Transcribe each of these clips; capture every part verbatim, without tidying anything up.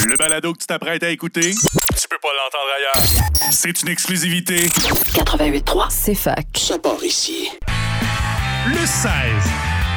Le balado que tu t'apprêtes à écouter, tu peux pas l'entendre ailleurs. C'est une exclusivité. quatre-vingt-huit trois, c'est fac. Ça part ici. Le seize.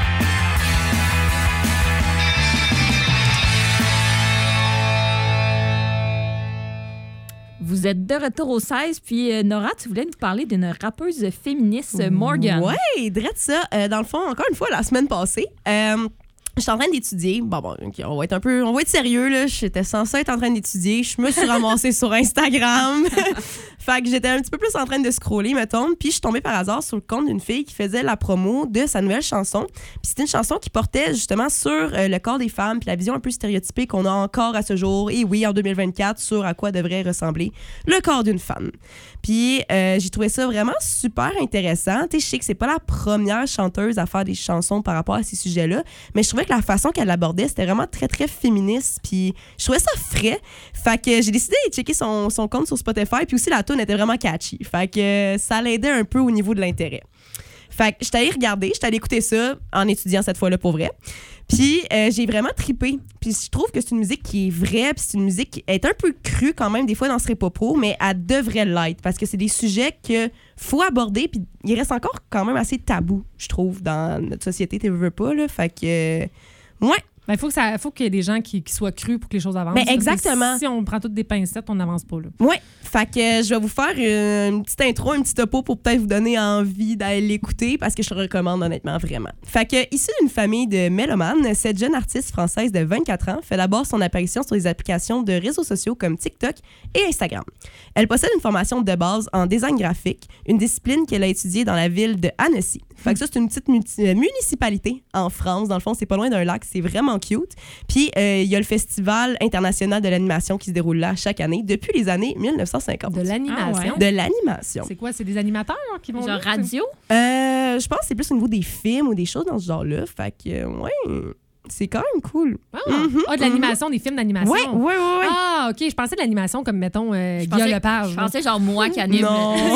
Vous êtes de retour au seize, puis euh, Nora, tu voulais nous parler d'une rappeuse féministe, Morgan. Oui, drette ça. Euh, dans le fond, encore une fois, la semaine passée, euh, j'étais en train d'étudier. Bon, bon, okay, on va être un peu, on va être sérieux, là. J'étais censée être en train d'étudier. Je me suis ramassée sur Instagram. Fait que j'étais un petit peu plus en train de scroller, mettons. Puis je suis tombée par hasard sur le compte d'une fille qui faisait la promo de sa nouvelle chanson. Puis c'était une chanson qui portait justement sur euh, le corps des femmes, puis la vision un peu stéréotypée qu'on a encore à ce jour. Et oui, en deux mille vingt-quatre, sur à quoi devrait ressembler le corps d'une femme. Puis euh, j'ai trouvé ça vraiment super intéressant. Tu sais, je sais que c'est pas la première chanteuse à faire des chansons par rapport à ces sujets-là, mais je trouvais que la façon qu'elle l'abordait, c'était vraiment très, très féministe. Puis je trouvais ça frais. Fait que j'ai décidé de checker son, son compte sur Spotify. Puis aussi, la tune était vraiment catchy. Fait que ça l'aidait un peu au niveau de l'intérêt. Fait que j'étais allée regarder, j'étais allée écouter ça en étudiant cette fois-là pour vrai. Puis euh, j'ai vraiment trippé. Puis je trouve que c'est une musique qui est vraie, puis c'est une musique qui est un peu crue quand même, des fois dans ce repos, mais elle devrait l'être parce que c'est des sujets que faut aborder, puis il reste encore quand même assez tabou, je trouve, dans notre société, tu veux pas, là. Fait que, euh, ouais. Il faut, faut qu'il y ait des gens qui, qui soient crus pour que les choses avancent. Mais exactement. Si on prend toutes des pincettes, on n'avance pas. Oui. Fait que je vais vous faire une, une petite intro, un petit topo pour peut-être vous donner envie d'aller l'écouter parce que je le recommande honnêtement vraiment. Fait que, issue d'une famille de mélomanes, cette jeune artiste française de vingt-quatre ans fait d'abord son apparition sur les applications de réseaux sociaux comme TikTok et Instagram. Elle possède une formation de base en design graphique, une discipline qu'elle a étudiée dans la ville de Annecy. Fait que ça, c'est une petite municipalité en France. Dans le fond, c'est pas loin d'un lac. C'est vraiment cute. Puis, il euh, y a le Festival international de l'animation qui se déroule là chaque année depuis les années dix-neuf cent cinquante. De l'animation? Ah ouais. De l'animation. C'est quoi? C'est des animateurs qui vont... Genre là, radio? Euh, je pense que c'est plus au niveau des films ou des choses dans ce genre-là. Fait que, euh, ouais... C'est quand même cool. Ah, mm-hmm, ah de l'animation, mm-hmm. Des films d'animation. Oui, oui, oui. Ah, OK. Je pensais de l'animation comme, mettons, euh, Guillaume Lepage. Je pensais genre moi qui anime. Non.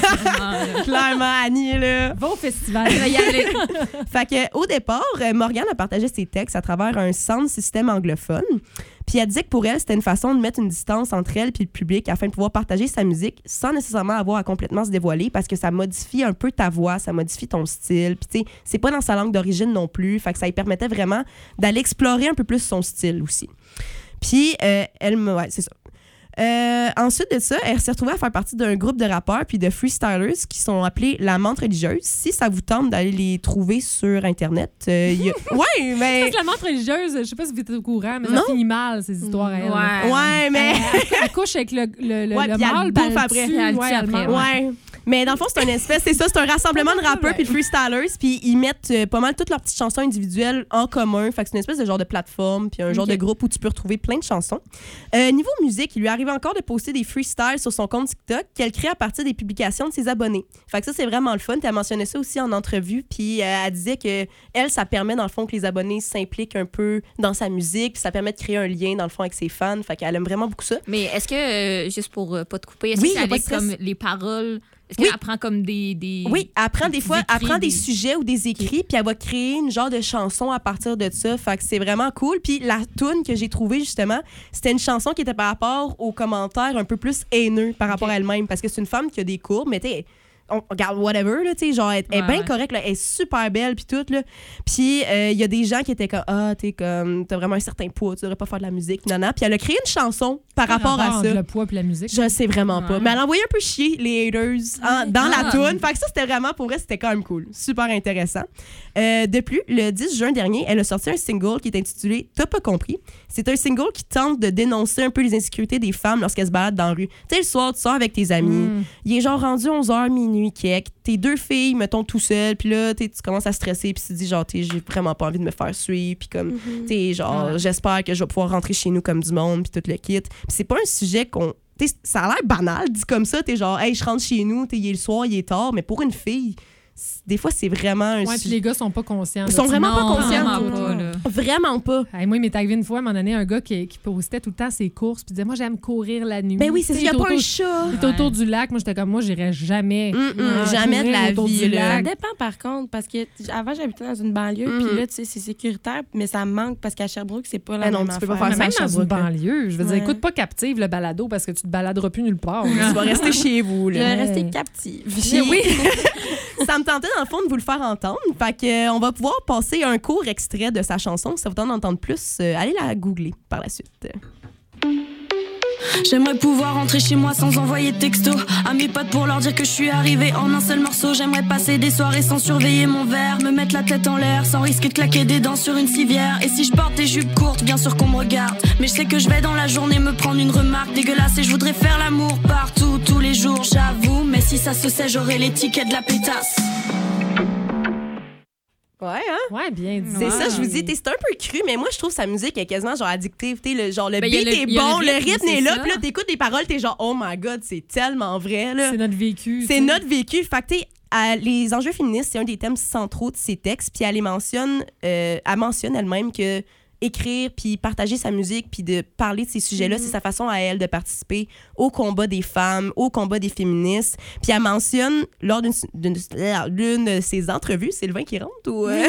Clairement, Annie, là. Va au festival. Je vais y aller. Fait que, au départ, Morgane a partagé ses textes à travers un sound système anglophone. Puis elle disait que pour elle, c'était une façon de mettre une distance entre elle et le public afin de pouvoir partager sa musique sans nécessairement avoir à complètement se dévoiler parce que ça modifie un peu ta voix, ça modifie ton style. Puis tu sais, c'est pas dans sa langue d'origine non plus. Fait que ça lui permettait vraiment d'aller explorer un peu plus son style aussi. Puis euh, elle me... Ouais, c'est ça. Euh, ensuite de ça, elle s'est retrouvée à faire partie d'un groupe de rappeurs puis de freestylers qui sont appelés la menthe religieuse. Si ça vous tente d'aller les trouver sur Internet, euh, y a... ouais, mais parce que la menthe religieuse, je sais pas si vous êtes au courant, mais non. Ça finit mal ces histoires. Elle, ouais, ouais, mais elle, elle, elle couche avec le le le, ouais, le mâle, puis elle après, tue, elle ouais, après, ouais. ouais. Mais dans le fond, c'est un espèce, c'est ça, c'est un rassemblement de rappeurs puis de freestylers, puis ils mettent euh, pas mal toutes leurs petites chansons individuelles en commun. Fait que c'est une espèce de genre de plateforme, puis un genre okay. de groupe où tu peux retrouver plein de chansons. Euh, niveau musique, il lui arrive encore de poster des freestyles sur son compte TikTok qu'elle crée à partir des publications de ses abonnés. Fait que ça, c'est vraiment le fun. Puis elle mentionnait ça aussi en entrevue, puis euh, elle disait que elle, ça permet dans le fond que les abonnés s'impliquent un peu dans sa musique, puis ça permet de créer un lien dans le fond avec ses fans. Fait qu'elle aime vraiment beaucoup ça. Mais est-ce que, euh, juste pour euh, pas te couper, est-ce oui, que c'est avec comme les paroles... Est-ce qu'elle oui. apprend comme des, des... Oui, elle apprend des, des fois, elle apprend des... des sujets ou des écrits, puis elle va créer une genre de chanson à partir de ça. Fait que c'est vraiment cool. Puis la toune que j'ai trouvée, justement, c'était une chanson qui était par rapport aux commentaires un peu plus haineux par rapport okay. à elle-même. Parce que c'est une femme qui a des courbes, mais t'es... On regarde whatever, là, tu sais, genre, elle, elle est ouais, bien ouais. correcte, là, elle est super belle, puis tout, là. Puis il euh, y a des gens qui étaient comme, ah, t'es comme, t'as vraiment un certain poids, tu devrais pas faire de la musique, nanana. Puis elle a créé une chanson par Quel rapport, rapport à ça. Le poids puis la musique. Je sais vraiment ouais. pas. Mais elle a envoyé un peu chier les haters en, dans ah. la toune. Fait que ça, c'était vraiment, pour vrai, c'était quand même cool. Super intéressant. Euh, de plus, le dix juin dernier, elle a sorti un single qui est intitulé T'as pas compris. C'est un single qui tente de dénoncer un peu les insécurités des femmes lorsqu'elles se baladent dans la rue. Tu sais, le soir, tu sors avec tes amis. Mm. Il est genre rendu onze heures, minuit, kek. T'es deux filles, mettons, tout seul. Puis là, tu commences à stresser. Puis tu te dis, genre, j'ai vraiment pas envie de me faire suivre. Puis comme, mm-hmm. tu genre, ouais. j'espère que je vais pouvoir rentrer chez nous comme du monde. Puis tout le kit. Puis c'est pas un sujet qu'on. T'sais, ça a l'air banal, dit comme ça. T'es genre, hey, je rentre chez nous. Il est le soir, il est tard. Mais pour une fille, des fois, c'est vraiment un Ouais, puis sujet. les gars sont pas conscients. Ils sont vraiment Non, pas conscients. vraiment pas, là. Vraiment pas. Hey, moi, il m'est arrivé une fois, à un moment donné, un gars qui, qui postait tout le temps ses courses, puis disait, moi, j'aime courir la nuit. Ben oui, c'est ça, il n'y a pas un chat. Il était autour du lac. Moi, j'étais comme, moi, j'irais jamais. Mm, mm, Ah, jamais de courir la autour vie, du là. Ça lac. dépend par contre, parce que t- avant j'habitais dans une banlieue, Mm. puis là, tu sais, c'est sécuritaire, mais ça me manque parce qu'à Sherbrooke, c'est pas la Ben non, même tu peux pas affaire. faire Mais ça même à dans une Sherbrooke, là. banlieue, je veux dire, Ouais. écoute pas Captive le balado parce que tu te baladeras plus nulle part. Tu vas rester chez vous. Je Là. vais Ouais. rester captive. Puis, oui. Ça me tentait, dans le fond, de vous le faire entendre. Fait que, euh, on va pouvoir passer un court extrait de sa chanson. Si ça vous tente d'entendre plus, euh, allez la googler par la suite. J'aimerais pouvoir rentrer chez moi sans envoyer de texto à mes potes pour leur dire que je suis arrivée en un seul morceau. J'aimerais passer des soirées sans surveiller mon verre, me mettre la tête en l'air sans risquer de claquer des dents sur une civière. Et si je porte des jupes courtes, bien sûr qu'on me regarde, mais je sais que je vais dans la journée me prendre une remarque dégueulasse et je voudrais faire l'amour partout, tous les jours, j'avoue. Mais si ça se sait, j'aurai les tickets de la pétasse. Ouais, hein? Ouais, bien dit. C'est Ouais. ça, je vous dis, t'sais, c'est un peu cru, mais moi, je trouve sa musique est quasiment genre addictive. T'sais, le, genre, le Ben, y a beat le- est y a bon, le le rythme, rythme est c'est là, ça. puis là, t'écoutes les paroles, t'es genre, oh my god, c'est tellement vrai, là. C'est notre vécu. C'est tu sais. notre vécu. Fait que, t'sais, à- les enjeux féministes, c'est un des thèmes centraux de ses textes, puis elle les mentionne, euh, elle mentionne elle-même que écrire, puis partager sa musique, puis de parler de ces sujets-là, c'est sa façon à elle de participer au combat des femmes, au combat des féministes. Puis elle mentionne, lors d'une d'une- l'une de ses entrevues, c'est le vin qui rentre ou... euh?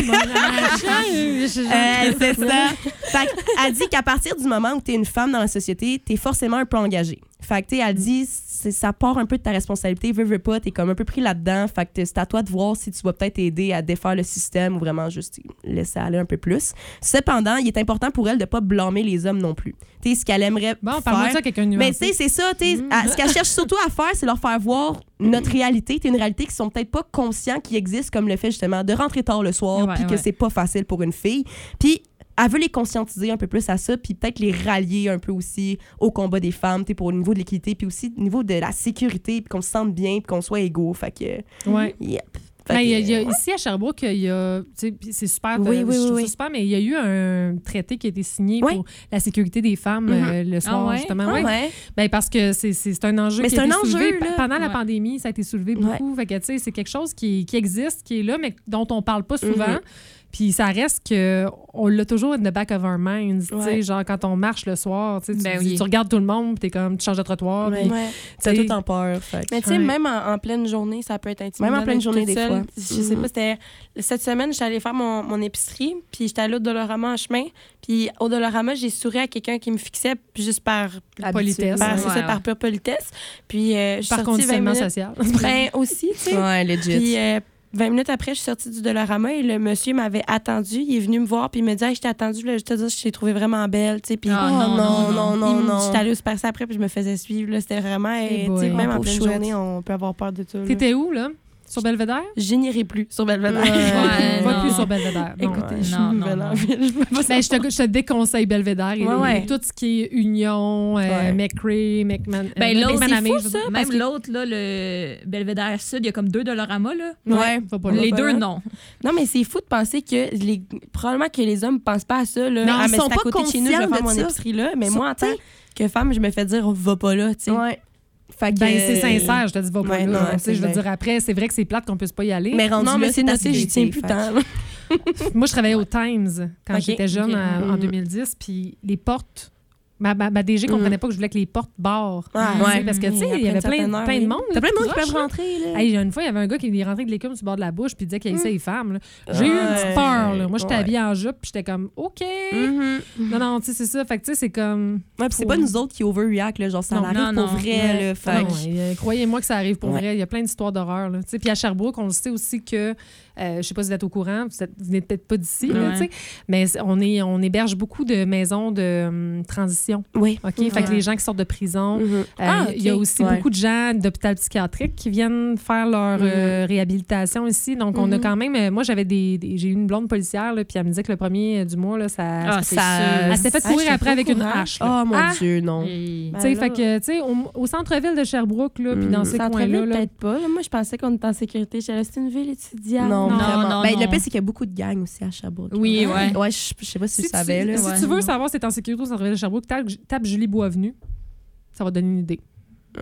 Euh, c'est ça. Fait elle dit qu'à partir du moment où tu es une femme dans la société, tu es forcément un peu engagée. Fait que, tu sais, elle dit, c'est- ça part un peu de ta responsabilité, veux, veux pas, t'es comme un peu pris là-dedans. Fait que c'est à toi de voir si tu vas peut-être aider à défaire le système ou vraiment juste laisser aller un peu plus. Cependant, il est important pour elle de pas blâmer les hommes non plus. Tu sais, ce qu'elle aimerait Bon, faire... parle-moi de ça à quelqu'un de Mais nuancé. tu sais, c'est ça, tu sais, à- ce qu'elle cherche surtout à faire, c'est leur faire voir notre réalité. C'est une réalité qu'ils sont peut-être pas conscients qui existe, comme le fait justement de rentrer tard le soir, Ouais, puis que ouais. c'est pas facile pour une fille. Puis elle veut les conscientiser un peu plus à ça, puis peut-être les rallier un peu aussi au combat des femmes, tu sais, pour au niveau de l'équité, puis aussi au niveau de la sécurité, puis qu'on se sente bien, puis qu'on soit égaux. Fait que, Ouais. yep. Fait Ben, que, il y a- il y a- ouais. ici à Sherbrooke, il y a, tu sais, puis c'est super, Oui, euh, oui, je trouve oui, ça oui. super, mais il y a eu un traité qui a été signé Oui. pour la sécurité des femmes Mhm. euh, le soir, Ah ouais? justement. Ah Ouais. ouais. Ben, parce que c'est, c'est, c'est un enjeu Mais qui c'est a un été enjeu, soulevé là. pendant la Ouais. pandémie, ça a été soulevé beaucoup. Fait que, tu sais, c'est quelque chose qui, qui existe, qui est là, mais dont on parle pas souvent. Mhm. Puis ça reste que on l'a toujours in the back of our minds, tu sais, Ouais. genre quand on marche le soir, tu sais, tu, Ben dis- oui. tu regardes tout le monde, puis t'es comme tu changes de trottoir, Ouais. puis Ouais. T'as tu sais, tout en peur. Fait que- Mais tu sais, Ouais. même en, en pleine journée, ça peut être intimidant. Même en pleine d'être journée, toute des seule. fois. Je sais Mhm. pas, c'était... Cette semaine, j'étais allée faire mon, mon épicerie, puis j'étais allée au Dolorama en chemin. Puis au Dolorama, j'ai souri à quelqu'un qui me fixait juste par... politesse. par, Ouais. c'est ça, Ouais, par ouais. pure politesse. Puis euh, je suis par sortie vingt conditionnement minutes... social. Ben aussi, tu sais. Ouais, legit. Puis euh, vingt minutes après, je suis sortie du Dolorama et le monsieur m'avait attendu. Il est venu me voir puis il me dit hey, « Je t'ai attendu, là, je te dis, je t'ai trouvé vraiment belle. » Tu sais, puis Ah, Oh non, non, non, non, non, il me- non. J'étais allée au Super C après puis je me faisais suivre. Là, c'était vraiment... euh, Eh tu sais, boy. même Oh, en pleine chouette. journée, on peut avoir peur de tout. là. T'étais où, là? Sur Belvédère? Je n'irai plus sur Belvédère. Ouais, Va non. plus sur Belvédère. Non. Écoutez, ouais, je suis non, nouvelle non, en non. ville. Je peux pas Ben, je, te, je te déconseille Belvédère. Et, Ouais, ouais. et tout ce qui est Union, euh, Ouais. McCrae, McMahon. Ben, euh, l'autre, McManamé, c'est je fou, veux ça. dire. Même Parce que- l'autre, là, le Belvédère Sud, il y a comme deux Dolorama, là. Ouais. Va pas là. Les pas deux, là. non. Non, mais c'est fou de penser que les... probablement que les hommes ne pensent pas à ça. Là. Non, ah, ils mais sont c'est à pas côté de chez nous, je vais conscients faire de mon ça. épicerie là. Mais Ils moi, en sont- tant que femme, je me fais dire, va pas là. Tu sais. Ouais. Fait que, Ben, c'est sincère, je te dis, va pas Ouais, là. non, Tu sais, c'est je veux vrai. dire, après, c'est vrai que c'est plate qu'on puisse pas y aller. Mais rendu Non, mais là, c'est ta noté, j'y tiens sécurité, plus fait tant. là. Moi, je travaillais au Times quand Ok, j'étais jeune ok. en, en Mm. deux mille dix, puis les portes. Ma, ma, ma D G comprenait pas que je voulais que les portes barrent. Ah, Tu sais, ouais. Parce que, tu sais, Après il y avait une plein, certaine heure, plein de oui. monde. T'as plein de monde qui proche, peuvent là. rentrer, là. Hey, une fois, il y avait un gars qui est rentré avec de l'écume sur le bord de la bouche puis il disait qu'il haïssait les femmes. là. J'ai eu une Ouais. petite peur. Là. Moi, j'étais Ouais. habillée en jupe puis j'étais comme OK. Mhm. Non, non, tu sais, c'est ça. Fait que, tu sais, c'est comme. Ouais, puis c'est pas nous autres qui overreact, là, genre ça Non, arrive non, pour non. vrai, Ouais. là, Ah fait non, que- ouais, euh, croyez-moi que ça arrive pour Ouais. vrai. Il y a plein d'histoires d'horreur. là. Tu sais, puis à Sherbrooke, on le sait aussi que, euh, je sais pas si vous êtes au courant, vous êtes- vous n'êtes peut-être pas d'ici, là, Ouais. tu sais, mais c'est- on, est, on héberge beaucoup de maisons de hum, transition. Oui. OK? Fait que Ouais. les gens qui sortent de prison. Mhm. Euh, Ah, Il y a ok. aussi Ouais. beaucoup de gens d'hôpital psychiatrique qui viennent faire leur euh, réhabilitation ici. Donc, on a Mhm. quand même... euh, moi, j'avais des, des- j'ai eu une blonde policière, là, puis elle me disait que le premier euh, du mois, là, ça... Ah, c'est ça- sûr. elle s'était fait Ah, courir j'étais après pas avec au une courant. hache. là. Oh mon Ah! Dieu, non. Et- Tu sais, Ben fait là- que, tu sais, au, au centre-ville de Sherbrooke, là, puis dans Mm. ces Centre-ville, coins-là... là, peut-être pas. Là, moi, je pensais qu'on était en sécurité. J'allais, c'est une ville étudiante. Non, Non, vraiment. non, Ben, non. le pire, c'est qu'il y a beaucoup de gangs aussi à Sherbrooke. Oui, là. ouais. Ouais, je je sais pas si, Si, tu tu, savais, là. si ouais. tu veux savoir si t'es en sécurité au centre-ville de Sherbrooke, tape, tape Julie Boisvenu. Ça va te donner une idée.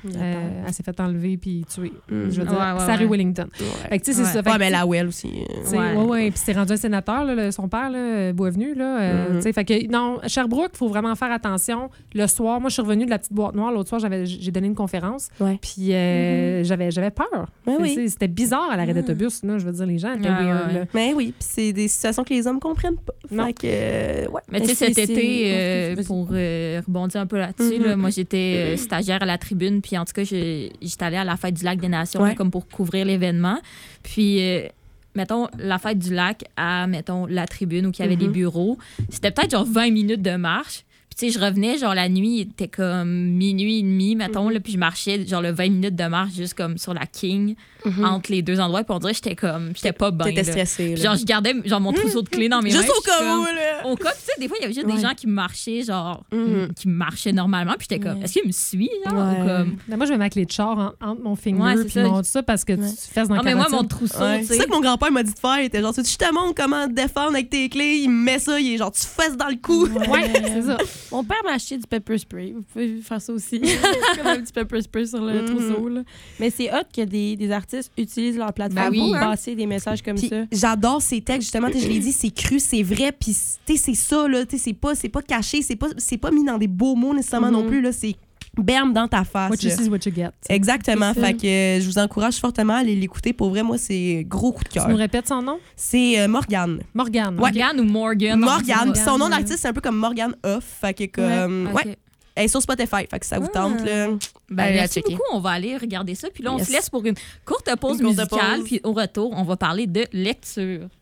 Euh, elle s'est fait enlever puis tuer. Mm. Je veux dire, Ouais, ouais, Sarah ouais. Wellington. Ouais. Fait que, tu sais, c'est Ouais. ça. Fait Ouais, que, mais tu sais, la Well aussi. tu sais, Ouais. ouais, ouais. Puis c'est rendu un sénateur, là, le- son père, là, Boisvenu. Là, euh, Mhm. tu sais, fait que, non, Sherbrooke, il faut vraiment faire attention. Le soir, moi, je suis revenue de la petite boîte noire. L'autre soir, j'avais, j'ai donné une conférence. Ouais. Puis euh, j'avais, j'avais peur. Ben Tu oui. sais, C'était bizarre à l'arrêt d'autobus. Là, je veux dire, les gens étaient Ouais, weird. ouais. là. Mais oui, puis c'est des situations que les hommes comprennent pas. Non. Fait que, euh, ouais. Mais tu sais, c'est- cet c'est- été, euh, Vas-y. pour euh, rebondir un peu là-dessus, Mhm. là, moi, j'étais euh, stagiaire à la tribune, puis en tout cas, je- j'étais allée à la fête du Lac des Nations, Ouais. là, comme pour couvrir l'événement. Puis, euh, mettons, la fête du lac à, mettons, la tribune où il y avait Mhm. des bureaux, c'était peut-être genre vingt minutes de marche. Puis, tu sais, je revenais, genre, la nuit, il était comme minuit et demi, mettons, là, puis je marchais, genre, le vingt minutes de marche juste comme sur la King, entre les deux endroits, puis on dirait que j'étais comme, j'étais pas bien. T'étais là. stressée. Puis là. genre, je gardais genre, mon trousseau de clés dans mes mains. Juste au puis je suis cas où, comme- là. Au cas, puis tu sais, des fois, il y avait juste Ouais. des gens qui marchaient, genre, Mhm. qui marchaient normalement, puis j'étais comme, Ouais. est-ce qu'il me suit, genre, Ouais. ou comme... Mais moi, je mets ma clé de char en- entre mon finger Ouais, c'est puis ça. mon tout ça parce que Ouais. tu fesses dans Non, la mais moi, carotide. mon trousseau, Ouais. tu C'est sais... ça que mon grand-père m'a dit de faire. Il était genre, tu je te montre comment te défendre avec tes clés. Il me met ça, il est genre, tu fesses dans le cou. Ouais, c'est ça. Mon père m'a acheté du pepper spray. Vous pouvez faire ça aussi. Comme un petit pepper spray sur le Mhm. trousseau. Là. Mais c'est hot que des, des artistes utilisent leur plateforme Ben oui, pour hein. passer des messages comme Puis ça. j'adore ces textes, justement. tu sais, Je l'ai dit, c'est cru, c'est vrai. Puis, tu sais, c'est ça, là. tu sais, C'est pas, c'est pas caché, c'est pas, c'est pas mis dans des beaux mots nécessairement Mhm. non plus. Là. C'est berme dans ta face. What you là. see is what you get. Exactement. C'est ça. Fait que euh, je vous encourage fortement à aller l'écouter. Pour vrai, moi, c'est gros coup de Tu nous cœur. répètes son nom? C'est euh, Morgane. Morgane. Morgane ou Morgan? non, Morgane. c'est Puis son nom ouais. d'artiste, c'est un peu comme Morgane Off. Fait que comme. Ok. Ouais. Elle est sur Spotify. Fait que ça vous Ah. tente, là. Ben, Allez la merci checker. beaucoup. On va aller regarder ça. Puis là, on Yes. se laisse pour une courte pause Une courte musicale. pause. Puis au retour, on va parler de lecture.